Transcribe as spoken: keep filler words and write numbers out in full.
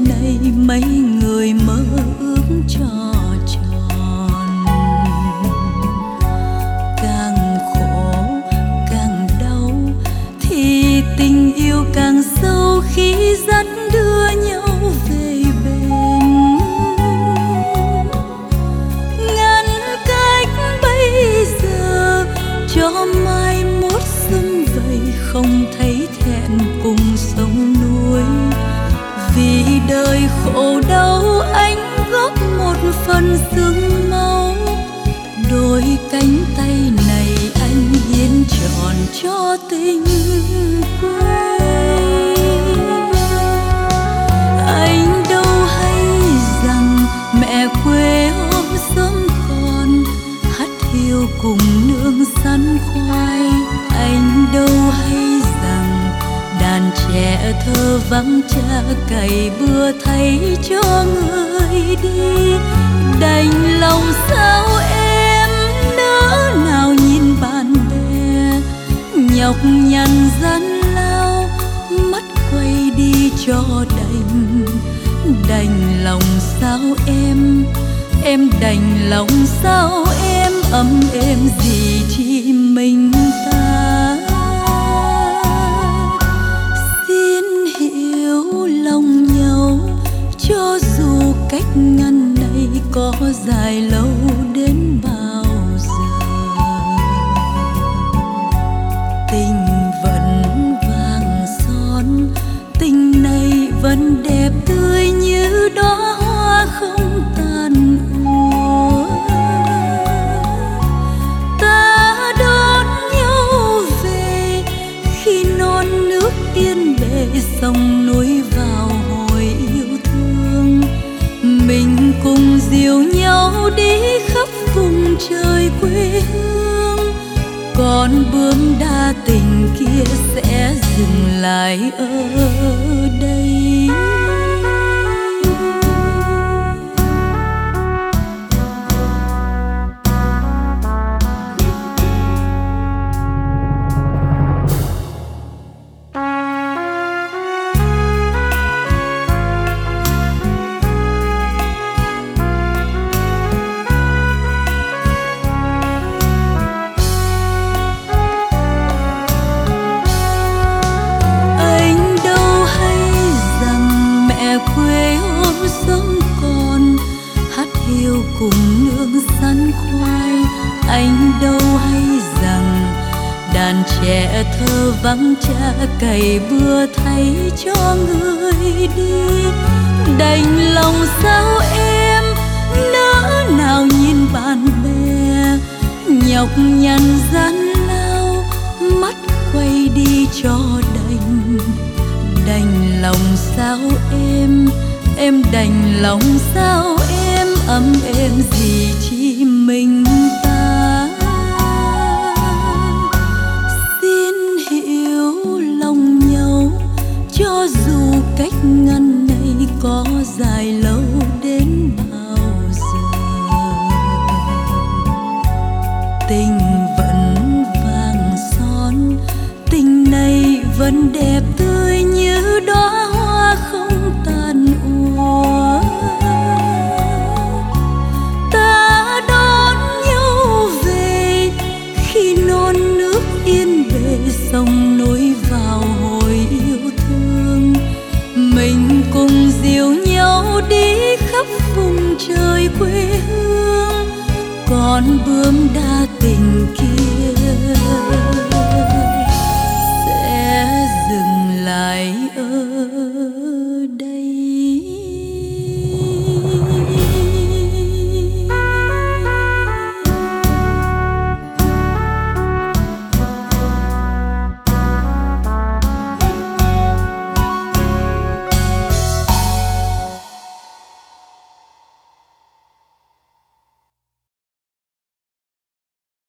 này mấy người mơ ước cho tròn. Càng khổ càng đau thì tình yêu càng sâu khi dắt đưa nhau về bên. Ngăn cách bây giờ cho mai mốt xung vầy không thấy thẹn cùng sông núi. Vì đời khổ đau anh góp một phần xương máu, đôi cánh tay này anh hiến trọn cho tình quê. Anh đâu hay rằng mẹ quê hôm sớm còn hắt hiu cùng nương sắn khoai. Anh đâu hay rằng đàn trẻ thơ vắng cha cày bừa thay cho người đi. Đành lòng sao em nỡ nào nhìn bạn bè nhọc nhằn gian lao, mắt quay đi cho đành. Đành lòng sao em, em đành lòng sao em, ấm êm gì chỉ mình ta. Xin hiểu lòng nhau cho dù cách ngăn này có dài lâu đến bao giờ. Tình vẫn vàng son, tình này vẫn đẹp tươi như đóa hoa không tàn úa. Ta đón nhau về khi non nước yên bề, sông núi vào hồi yêu thương. Mình cùng dìu nhau đi khắp vùng trời quê hương. Còn bướm đa tình kia sẽ dừng lại ở đây. Cùng nương sắn khoai, anh đâu hay rằng đàn trẻ thơ vắng cha cày bừa thay cho người đi. Đành lòng sao em nỡ nào nhìn bạn bè nhọc nhằn gian lao, mắt quay đi cho đành. Đành lòng sao em, em đành lòng sao em, ấm êm gì chỉ mình ta. Xin hiểu lòng nhau cho dù cách ngăn này có dài lâu đến bao giờ. Tình vẫn vàng son, tình này vẫn đẹp tươi như đóa hoa không tàn úa. Sông núi vào hồi yêu thương. Mình cùng dìu nhau đi khắp vùng trời quê hương. Còn bướm đa